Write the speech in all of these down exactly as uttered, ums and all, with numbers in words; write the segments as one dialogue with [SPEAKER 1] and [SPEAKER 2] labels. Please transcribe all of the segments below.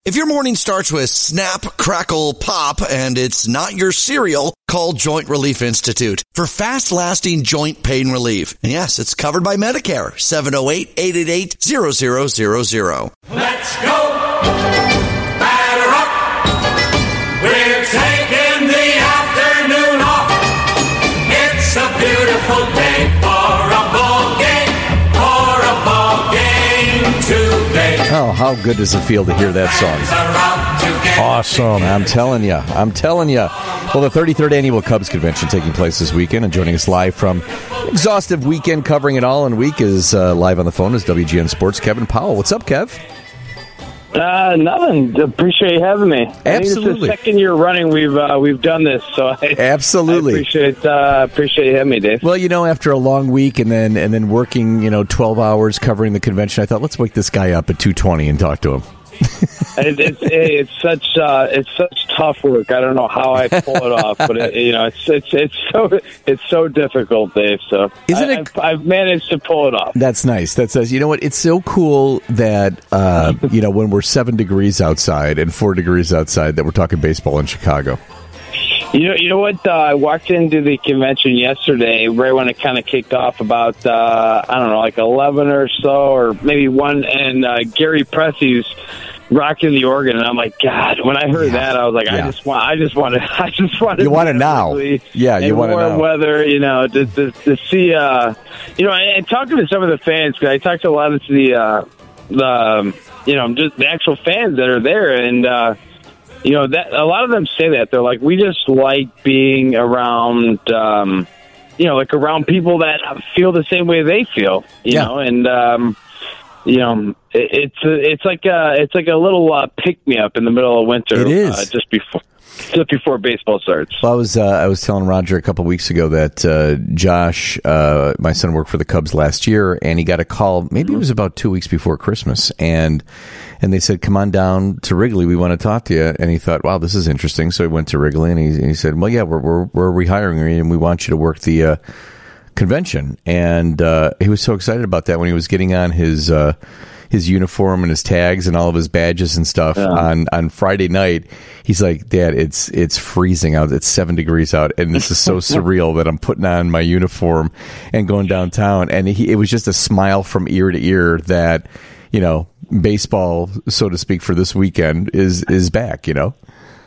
[SPEAKER 1] If your morning starts with snap, crackle, pop, and it's not your cereal, call Joint Relief Institute for fast-lasting joint pain relief. And yes, it's covered by Medicare. seven oh eight, eight eight eight, zero zero zero zero.
[SPEAKER 2] Let's go! Batter up! We're taking the afternoon off. It's a beautiful day for a ball game, for a ball game today.
[SPEAKER 3] Oh, how good does it feel to hear that song? Awesome. I'm telling you. I'm telling you. Well, the thirty-third Annual Cubs Convention taking place this weekend, and joining us live from exhaustive weekend covering it all in a week is uh, live on the phone is W G N Sports' Kevin Powell. What's up, Kev?
[SPEAKER 4] Uh, nothing. Appreciate you having me.
[SPEAKER 3] Absolutely.
[SPEAKER 4] I think it's the second year running we've uh, we've done this, so I,
[SPEAKER 3] absolutely
[SPEAKER 4] I appreciate uh, appreciate you having me, Dave.
[SPEAKER 3] Well, you know, after a long week and then and then working, you know, twelve hours covering the convention, I thought let's wake this guy up at two twenty and talk to him.
[SPEAKER 4] it, it's it's such uh, it's such tough work. I don't know how I pull it off, but it, you know, it's it's it's so it's so difficult, Dave. So
[SPEAKER 3] Isn't
[SPEAKER 4] I,
[SPEAKER 3] it,
[SPEAKER 4] I've, I've managed to pull it off.
[SPEAKER 3] That's nice. That says, you know what? It's so cool that uh, you know, when we're seven degrees outside and four degrees outside, that we're talking baseball in Chicago.
[SPEAKER 4] You know, you know what? Uh, I walked into the convention yesterday, right when it kind of kicked off, about uh, I don't know, like eleven or so, or maybe one, and uh, Gary Pressey's rocking the organ, and I'm like, God! When I heard yeah. that, I was like,
[SPEAKER 3] yeah.
[SPEAKER 4] I just want, I just want to, I just want to.
[SPEAKER 3] You want it now? Yeah, you want it now.
[SPEAKER 4] Warm weather, you know, to, to, to see, uh, you know, and talking to some of the fans, because I talked to a lot of the, uh, the, um, you know, just the actual fans that are there, and. uh You know, that a lot of them say that. They're like, we just like being around, um, you know, like around people that feel the same way they feel, you
[SPEAKER 3] yeah.
[SPEAKER 4] know, and, um, you know, it, it's a, it's like a, it's like a little uh, pick-me-up in the middle of winter.
[SPEAKER 3] It is.
[SPEAKER 4] Uh, just before. Just before baseball starts.
[SPEAKER 3] Well, I was uh, I was telling Roger a couple weeks ago that uh, Josh, uh, my son, worked for the Cubs last year, and he got a call. Maybe it was about two weeks before Christmas, and and they said, "Come on down to Wrigley. We want to talk to you." And he thought, "Wow, this is interesting." So he went to Wrigley, and he, and he said, "Well, yeah, we're we're we're rehiring you, and we want you to work the uh, convention." And uh, he was so excited about that when he was getting on his. Uh, his uniform and his tags and all of his badges and stuff yeah. on, on Friday night. He's like, Dad, it's it's freezing out. It's seven degrees out, and this is so surreal that I'm putting on my uniform and going downtown. And he, it was just a smile from ear to ear that, you know, baseball, so to speak, for this weekend is is back, you know?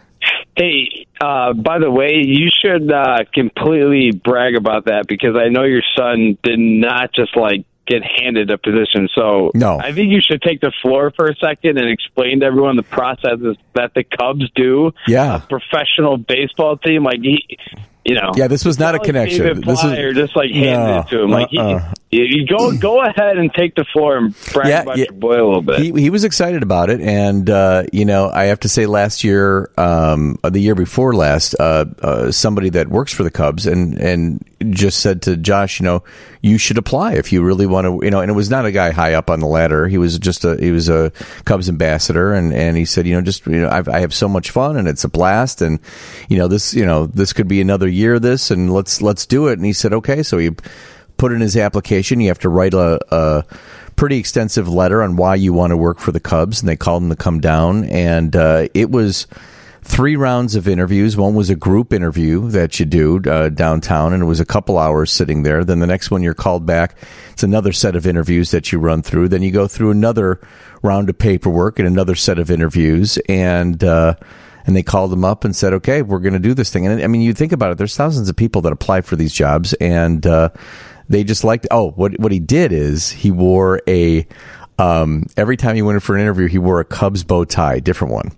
[SPEAKER 4] Hey, uh, by the way, you should uh, completely brag about that, because I know your son did not just, like, get handed a position. So
[SPEAKER 3] no.
[SPEAKER 4] I think you should take the floor for a second and explain to everyone the processes that the Cubs do.
[SPEAKER 3] Yeah.
[SPEAKER 4] A professional baseball team. Like, he, you know.
[SPEAKER 3] Yeah, this was not a connection.
[SPEAKER 4] David
[SPEAKER 3] this
[SPEAKER 4] Plyer
[SPEAKER 3] is
[SPEAKER 4] just like handed
[SPEAKER 3] no,
[SPEAKER 4] it to him. Like,
[SPEAKER 3] uh-uh.
[SPEAKER 4] he, you go go ahead and take the floor and brag
[SPEAKER 3] yeah,
[SPEAKER 4] about
[SPEAKER 3] yeah.
[SPEAKER 4] your boy a little bit.
[SPEAKER 3] He, he was excited about it, and uh, you know, I have to say, last year, um, the year before last, uh, uh, somebody that works for the Cubs and and just said to Josh, you know, you should apply if you really want to, you know. And it was not a guy high up on the ladder. He was just a he was a Cubs ambassador, and, and he said, you know, just you know, I've, I have so much fun, and it's a blast, and you know, this you know this could be another year of this, and let's let's do it. And he said, okay, so he put in his application. You have to write a, a pretty extensive letter on why you want to work for the Cubs, and they called him to come down, and uh, it was three rounds of interviews. One was a group interview that you do uh, downtown, and it was a couple hours sitting there. Then the next one you're called back. It's another set of interviews that you run through. Then you go through another round of paperwork and another set of interviews, and uh, and they called him up and said, okay, we're going to do this thing. And I mean, you think about it, there's thousands of people that apply for these jobs, and uh, they just liked, oh, what what he did is he wore a, um, every time he went in for an interview, he wore a Cubs bow tie, different one.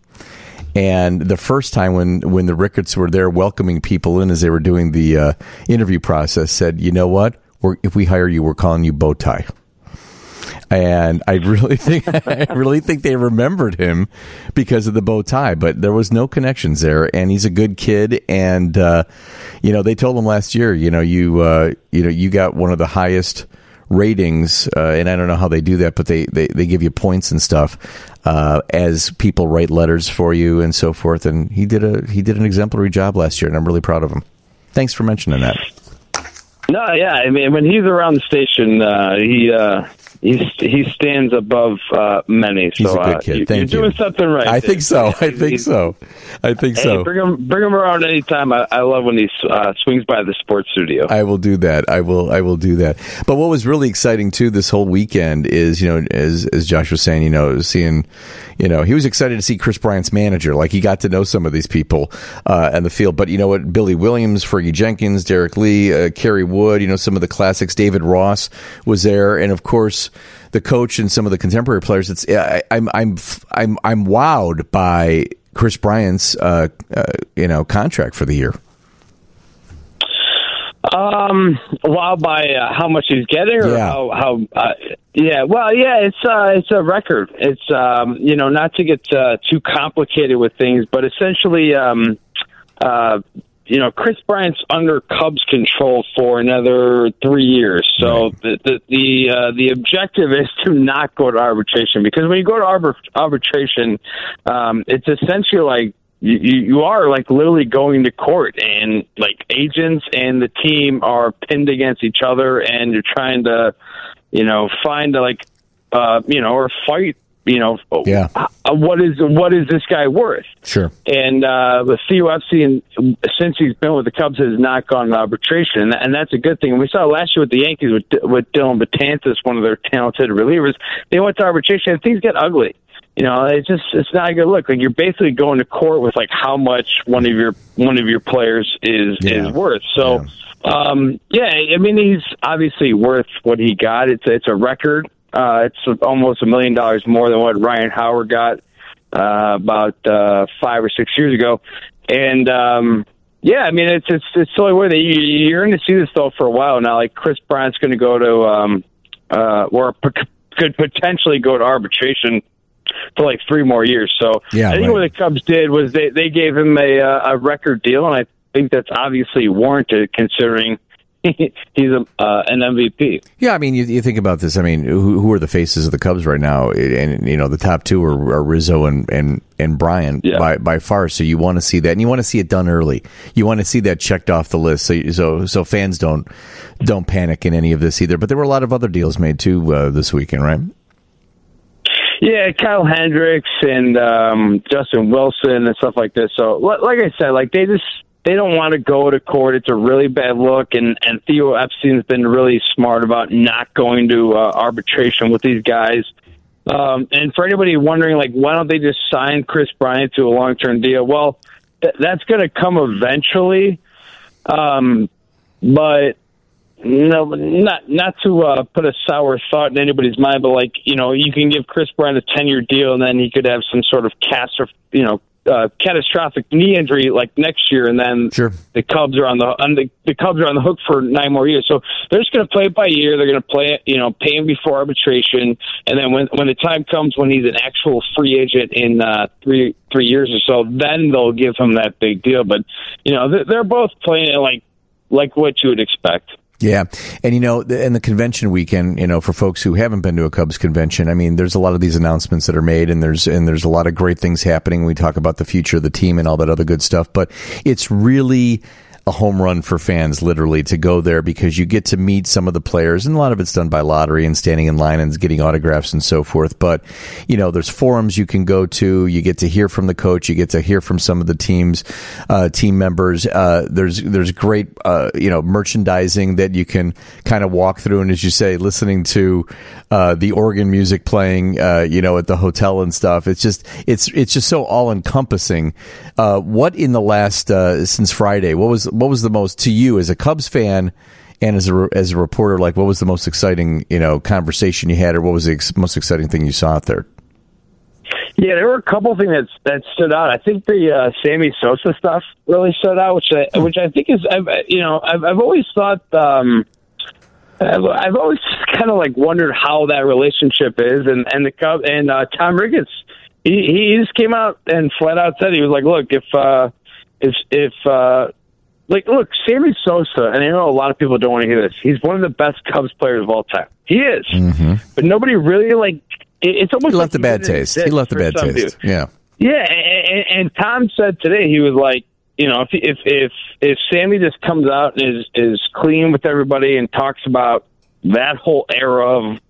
[SPEAKER 3] And the first time when, when the Ricketts were there welcoming people in as they were doing the uh, interview process, said, you know what, we're, if we hire you, we're calling you bow tie. And I really think I really think they remembered him because of the bow tie, but there was no connections there. And he's a good kid, and uh, you know, they told him last year, you know, you uh, you know, you got one of the highest ratings, uh, and I don't know how they do that, but they, they, they give you points and stuff uh, as people write letters for you and so forth. And he did a he did an exemplary job last year, and I'm really proud of him. Thanks for mentioning that.
[SPEAKER 4] No, yeah, I mean, when he's around the station, uh, he uh, He's, he stands above uh, many.
[SPEAKER 3] He's
[SPEAKER 4] so,
[SPEAKER 3] a good
[SPEAKER 4] uh,
[SPEAKER 3] kid.
[SPEAKER 4] you,
[SPEAKER 3] Thank
[SPEAKER 4] you're
[SPEAKER 3] you.
[SPEAKER 4] doing something right.
[SPEAKER 3] I
[SPEAKER 4] Dave.
[SPEAKER 3] think so. I think
[SPEAKER 4] He's,
[SPEAKER 3] so. I think
[SPEAKER 4] hey,
[SPEAKER 3] so.
[SPEAKER 4] Bring him, bring him around anytime. I, I love when he uh, swings by the sports studio.
[SPEAKER 3] I will do that. I will. I will do that. But what was really exciting too this whole weekend is, you know, as as Josh was saying, you know, seeing, you know, he was excited to see Chris Bryant's manager. Like he got to know some of these people uh, in the field. But you know what? Billy Williams, Fergie Jenkins, Derek Lee, uh, Kerry Wood. You know, some of the classics. David Ross was there, and of course, the coach and some of the contemporary players. It's I, I'm I'm I'm I'm wowed by Chris Bryant's uh, uh, you know contract for the year.
[SPEAKER 4] Um, wow, by uh, how much he's getting, or
[SPEAKER 3] Yeah.
[SPEAKER 4] how, how uh, yeah, well, yeah, it's uh, it's a record. It's um, you know, not to get uh, too complicated with things, but essentially, um, uh, you know, Chris Bryant's under Cubs control for another three years. So
[SPEAKER 3] Right.
[SPEAKER 4] the the the, uh, the objective is to not go to arbitration, because when you go to arbit- arbitration, um, it's essentially like. You, you are like literally going to court, and like agents and the team are pinned against each other, and you're trying to, you know, find like, uh, you know, or fight, you know,
[SPEAKER 3] Yeah.
[SPEAKER 4] uh, what is what is this guy worth?
[SPEAKER 3] Sure.
[SPEAKER 4] And uh, the Theo Epstein, since he's been with the Cubs, has not gone to arbitration, and, and that's a good thing. And we saw last year with the Yankees with with Dylan Betances, one of their talented relievers. They went to arbitration, and things get ugly. You know, it's just it's not a good look. Like you're basically going to court with like how much one of your one of your players is
[SPEAKER 3] Yeah.
[SPEAKER 4] is worth. So, yeah. Um, yeah, I mean he's obviously worth what he got. It's it's a record. Uh, it's almost a million dollars more than what Ryan Howard got uh, about uh, five or six years ago. And um, yeah, I mean it's it's it's totally worth it. You, you're going to see this though for a while now. Like Chris Bryant's going to go to um, uh, or p- could potentially go to arbitration for like three more years. So
[SPEAKER 3] Yeah,
[SPEAKER 4] I think
[SPEAKER 3] right.
[SPEAKER 4] what the Cubs did was they, they gave him a uh, a record deal, and I think that's obviously warranted considering he's a, uh, an M V P.
[SPEAKER 3] Yeah, I mean, you, you think about this. I mean, who, who are the faces of the Cubs right now? And you know, the top two are, are Rizzo and and and Bryant
[SPEAKER 4] Yeah.
[SPEAKER 3] by by far. So you want to see that, and you want to see it done early. You want to see that checked off the list, so so so fans don't don't panic in any of this either. But there were a lot of other deals made too uh, this weekend, right?
[SPEAKER 4] Yeah, Kyle Hendricks and um, Justin Wilson and stuff like this. So, li- like I said, like they just they don't want to go to court. It's a really bad look, and and Theo Epstein's been really smart about not going to uh, arbitration with these guys. Um, and for anybody wondering, like, why don't they just sign Chris Bryant to a long term deal? Well, th- that's going to come eventually, um, but. No, not not to uh, put a sour thought in anybody's mind, but like you know, you can give Chris Bryant a ten-year deal, and then he could have some sort of catastrophe, you know, uh, catastrophic knee injury like next year, and then
[SPEAKER 3] Sure.
[SPEAKER 4] the Cubs are on the, on the the Cubs are on the hook for nine more years. So they're just going to play it by year. They're going to play it, you know, pay him before arbitration, and then when when the time comes when he's an actual free agent in uh, three three years or so, then they'll give him that big deal. But you know, they're, they're both playing it like like what you would expect.
[SPEAKER 3] Yeah. And, you know, the, and the convention weekend, you know, for folks who haven't been to a Cubs convention, I mean, there's a lot of these announcements that are made, and there's, and there's a lot of great things happening. We talk about the future of the team and all that other good stuff, but it's really a home run for fans, literally, to go there, because you get to meet some of the players, and a lot of it's done by lottery and standing in line and getting autographs and so forth. But, you know, there's forums you can go to. You get to hear from the coach. You get to hear from some of the team's uh, team members. Uh, there's there's great, uh, you know, merchandising that you can kind of walk through. And as you say, listening to uh, the organ music playing, uh, you know, at the hotel and stuff. It's just it's it's just so all encompassing. Uh, what in the last uh, since Friday? What was what was the most to you as a Cubs fan and as a as a reporter? Like, what was the most exciting, you know, conversation you had, or what was the ex- most exciting thing you saw out there?
[SPEAKER 4] Yeah, there were a couple of things that that stood out. I think the uh, Sammy Sosa stuff really stood out, which I, which I think is, I've, you know, I've, I've always thought, um, I've, I've always kind of like wondered how that relationship is, and and the Cubs and uh, Tom Ricketts, he he just came out and flat out said, he was like, look, if uh, if if uh, like look, Sammy Sosa, and I know a lot of people don't want to hear this, he's one of the best Cubs players of all time. He is, mm-hmm. But nobody really like. It's almost
[SPEAKER 3] he left
[SPEAKER 4] like
[SPEAKER 3] a bad taste. He left a bad taste.
[SPEAKER 4] People.
[SPEAKER 3] Yeah,
[SPEAKER 4] yeah. And, and Tom said today, he was like, you know, if if if if Sammy just comes out and is is clean with everybody and talks about that whole era of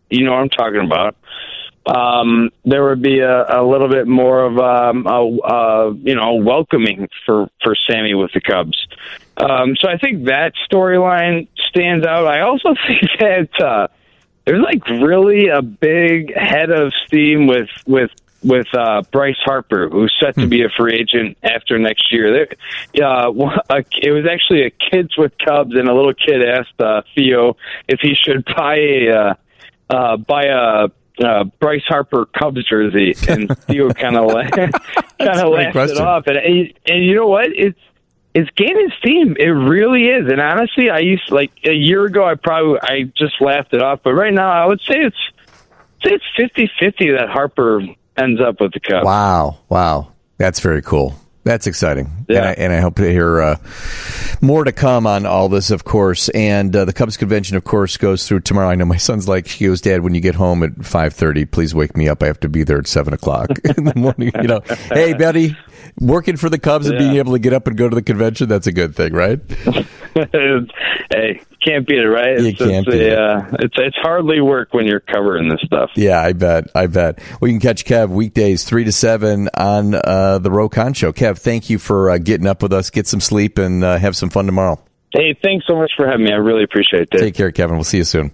[SPEAKER 4] you know what I'm talking about. Um, there would be a, a little bit more of um, a, a you know welcoming for, for Sammy with the Cubs. Um, so I think that storyline stands out. I also think that uh, there's like really a big head of steam with with with uh, Bryce Harper, who's set to be a free agent after next year. There, uh, it was actually a Kids with Cubs, and a little kid asked uh, Theo if he should buy a uh, uh, buy a uh, Bryce Harper Cubs jersey, and Theo kind of la- kind of laughed
[SPEAKER 3] question.
[SPEAKER 4] it off. And, and you know what? It's it's gaining steam. It really is. And honestly, I used like a year ago, I probably I just laughed it off. But right now, I would say it's say it's fifty-fifty that Harper ends up with the Cubs.
[SPEAKER 3] Wow. Wow. That's very cool. That's exciting.
[SPEAKER 4] Yeah.
[SPEAKER 3] And, I, and I hope to hear uh, more to come on all this, of course. And uh, the Cubs convention, of course, goes through tomorrow. I know my son's like, he goes, Dad, when you get home at five thirty, please wake me up. I have to be there at seven o'clock in the morning. You know, hey, buddy, working for the Cubs
[SPEAKER 4] yeah.
[SPEAKER 3] and being able to get up and go to the convention, that's a good thing, right?
[SPEAKER 4] Hey, can't beat it, right?
[SPEAKER 3] You
[SPEAKER 4] It's,
[SPEAKER 3] can't
[SPEAKER 4] it's,
[SPEAKER 3] beat
[SPEAKER 4] a,
[SPEAKER 3] it.
[SPEAKER 4] Uh, it's it's hardly work when you're covering this stuff.
[SPEAKER 3] Yeah, I bet. I bet. Well, you can catch Kev weekdays three to seven on uh, the Ro Khan Show. Kev, thank you for uh, getting up with us. Get some sleep and uh, have some fun tomorrow.
[SPEAKER 4] Hey, thanks so much for having me. I really appreciate it.
[SPEAKER 3] Take care, Kevin. We'll see you soon.